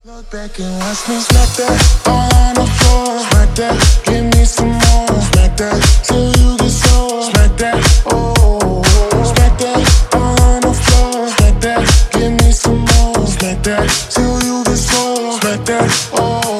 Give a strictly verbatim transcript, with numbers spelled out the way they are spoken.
Look back and watch me smack that all on the floor. Smack that, give me some more. Smack that till you get sore. Smack that, oh. Smack that all on the floor. Smack that, give me some more. Smack that till you get sore. Smack that, oh.